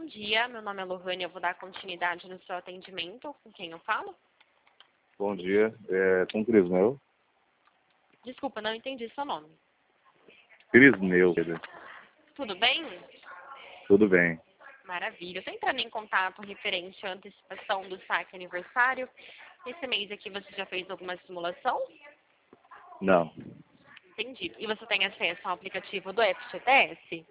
dia, meu nome é Lohane, eu vou dar continuidade no seu atendimento. Com quem eu falo? Bom dia, com Crisneu. Desculpa, não entendi seu nome. Crisneu, Tudo bem? tudo bem. Maravilha. Eu estou entrando em contato referente à antecipação do saque aniversário. Esse mês aqui você já fez alguma simulação? Não, Entendi. E você tem acesso ao aplicativo do FGTS?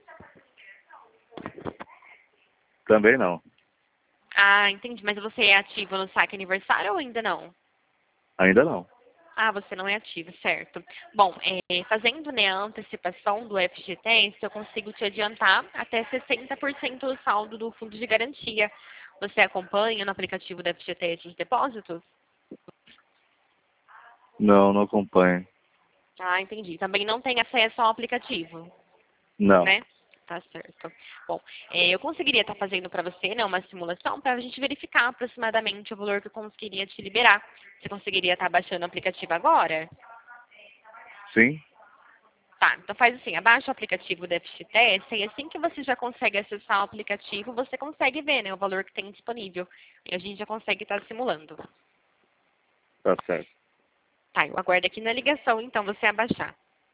também não, Ah, entendi. Mas você é ativo no saque aniversário ou ainda não? ainda não. Ah, você não é ativo, certo. Bom, fazendo, né, a antecipação do FGTS, eu consigo te adiantar até 60% do saldo do fundo de garantia. Você acompanha no aplicativo do FGTS os depósitos? Não, não acompanho. Ah, entendi. Também não tem acesso ao aplicativo, Não, né? Tá certo. Bom, eu conseguiria estar fazendo para você, né, uma simulação para a gente verificar aproximadamente o valor que eu conseguiria te liberar. Você conseguiria estar baixando o aplicativo agora? sim? Tá, então faz assim, abaixa o aplicativo do FGTS e assim que você já consegue acessar o aplicativo, você consegue ver, né, o valor que tem disponível. E a gente já consegue estar simulando. Tá certo. Tá, eu aguardo aqui na ligação, então, você abaixar.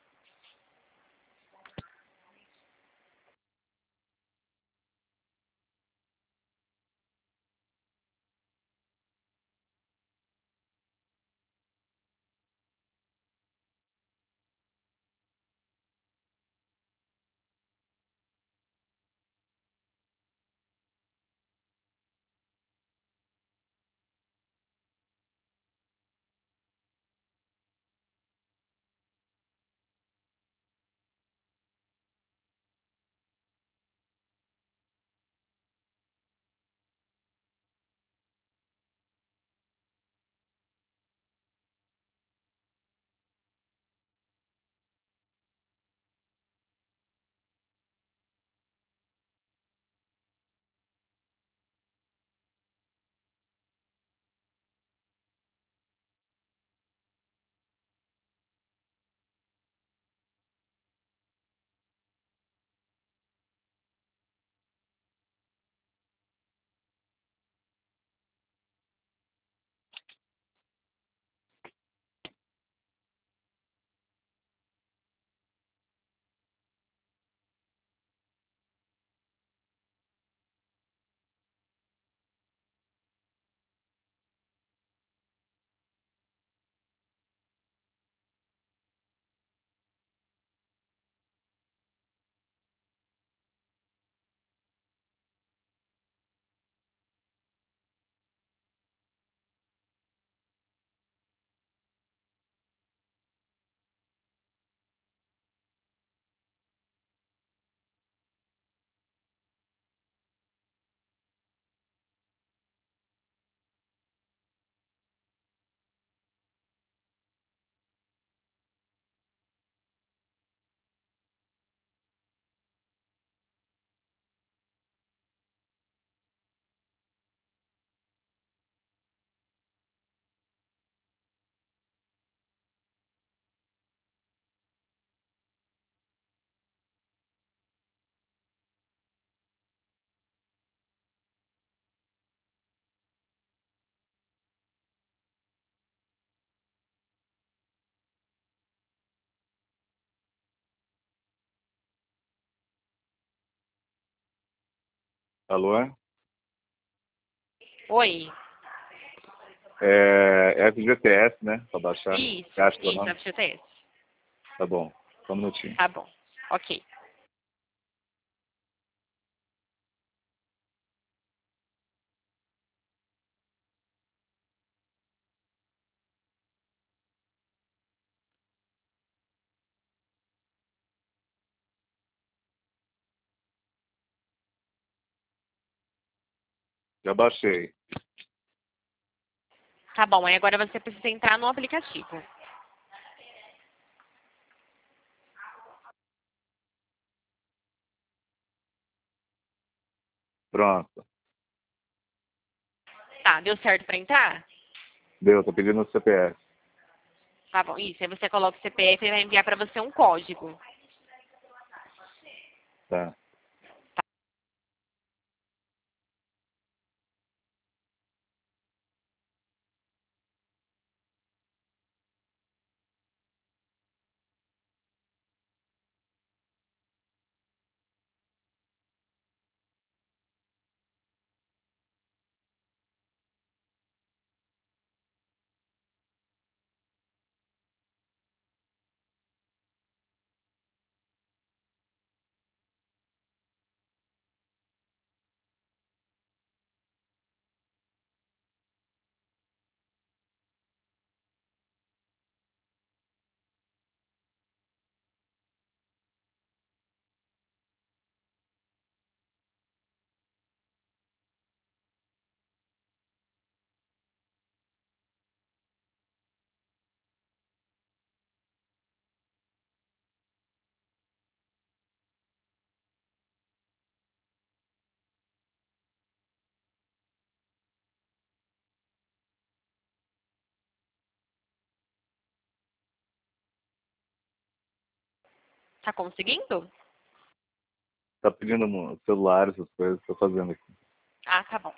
Alô? Oi. FGTS, né? Pra baixar. Você acha que eu Isso, não? FGTS. Tá bom, só um minutinho. Tá bom. Ok. Já baixei. Tá bom, aí agora você precisa entrar no aplicativo. Pronto. Tá, deu certo para entrar? Deu, tô pedindo o CPF. Tá bom, isso. Aí você coloca o CPF e vai enviar para você um código. Tá. Tá conseguindo? Tá pedindo celular, essas coisas, tô fazendo aqui. Ah, tá bom.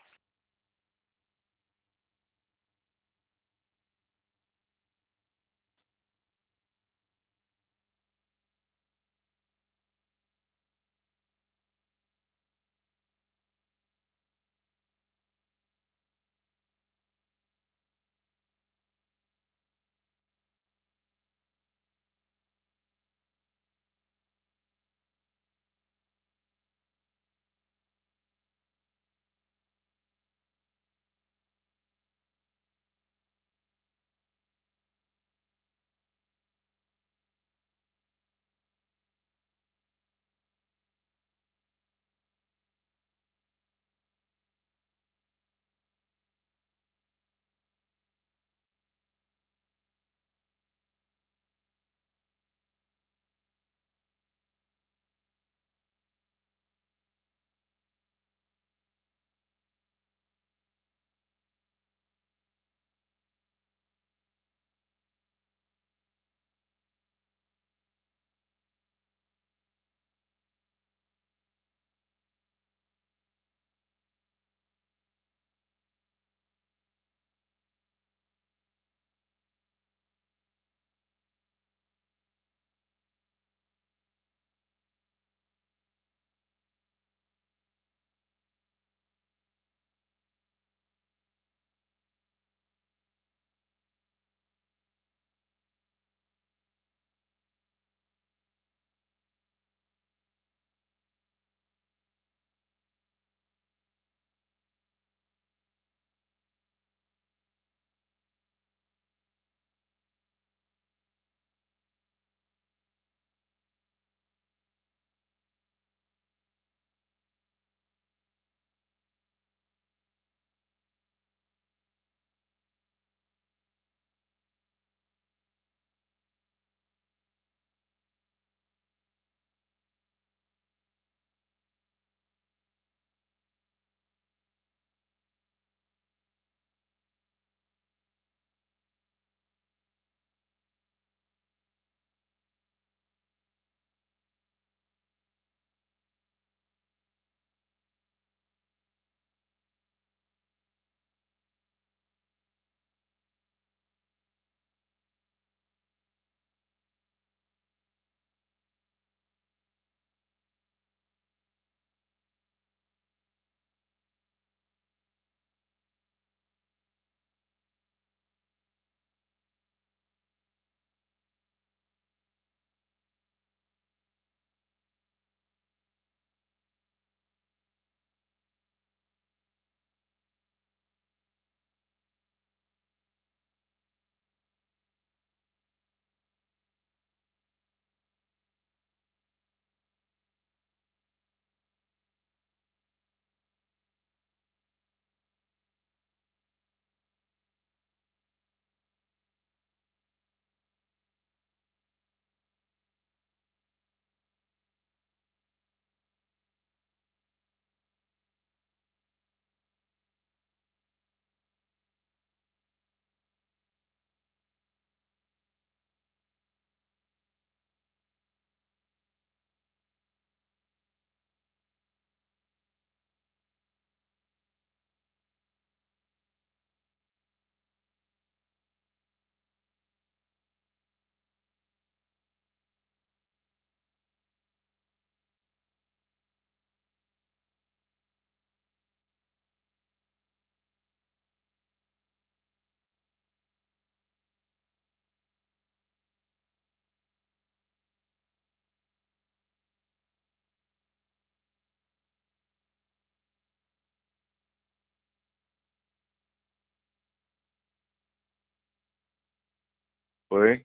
Oi?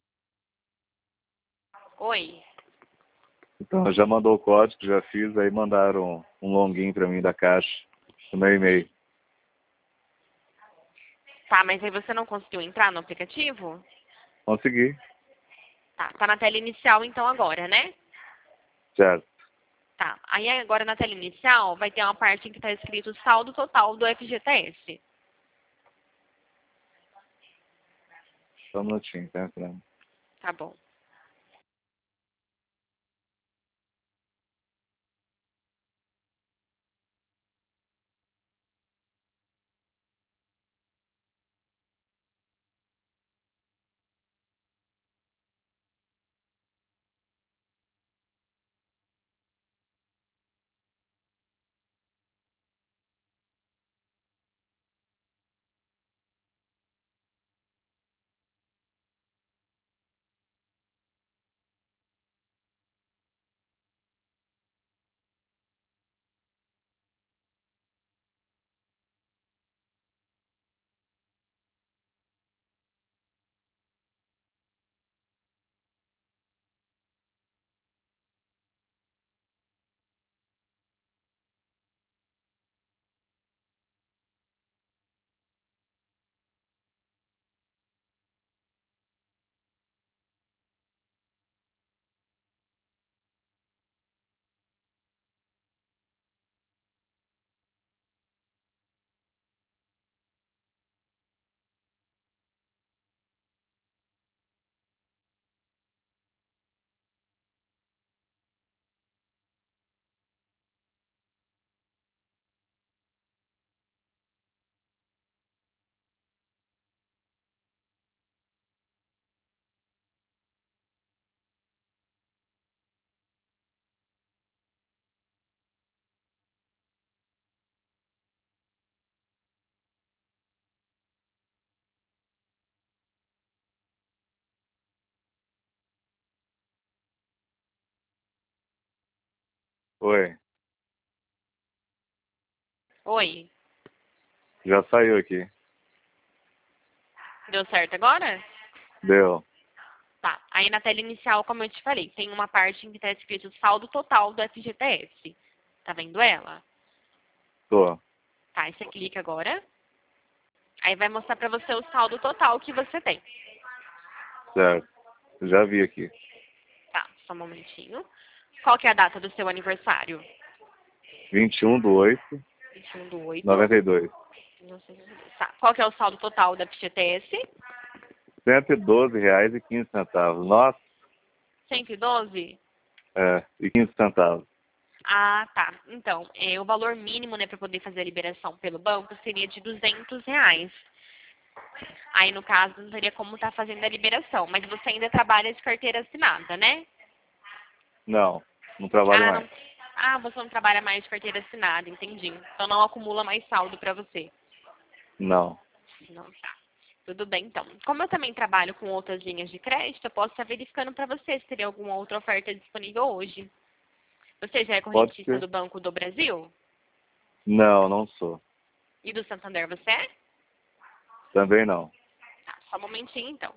Oi. Então, já mandou o código, já fiz, aí mandaram um login pra mim da caixa no meu e-mail. Tá, mas aí você não conseguiu entrar no aplicativo? Consegui, Tá na tela inicial então agora, né? certo. Tá. Aí agora na tela inicial vai ter uma parte em que tá escrito saldo total do FGTS. Só um minutinho, tá entrando. Tá bom. Oi. Oi. Já saiu aqui. Deu certo agora? Deu. Tá. Aí na tela inicial, como eu te falei, tem uma parte em que está escrito saldo total do FGTS. Tá vendo ela? Tô. Tá, aí você clica agora. Aí vai mostrar pra você o saldo total que você tem. Certo. Já vi aqui. Tá, só um momentinho. Qual que é a data do seu aniversário? 21/8, 21/8. 92. Tá. Qual que é o saldo total da FGTS? R$ 112,15. Nossa, 112? e 15 centavos. Ah, tá. Então, o valor mínimo, né, para poder fazer a liberação pelo banco seria de R$ 200. Aí, no caso, não teria como estar fazendo a liberação. Mas você ainda trabalha de carteira assinada, né? Não, não trabalho Ah, mais. não. Ah, você não trabalha mais de carteira assinada, entendi. Então não acumula mais saldo para você. Não. Não, tá. Tudo bem, então. Como eu também trabalho com outras linhas de crédito, eu posso estar verificando para você se teria alguma outra oferta disponível hoje. Você já é Pode correntista ser. do Banco do Brasil? Não, não sou. E do Santander você é? Também não. Tá, só um momentinho, então.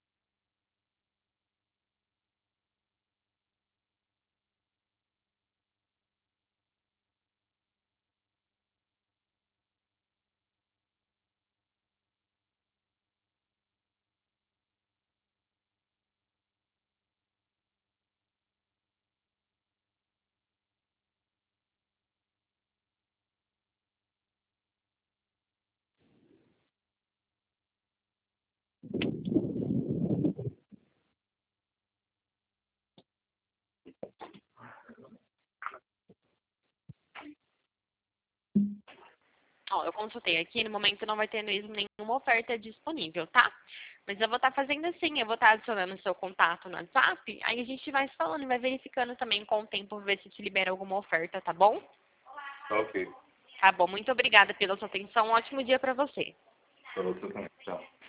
Ó, eu consultei aqui, no momento não vai ter mesmo nenhuma oferta disponível, tá? Mas eu vou estar fazendo assim, eu vou estar adicionando o seu contato no WhatsApp, aí a gente vai falando e vai verificando também com o tempo, ver se te libera alguma oferta, tá bom? Ok. Tá bom, muito obrigada pela sua atenção, um ótimo dia pra você. Pra você também. Tchau.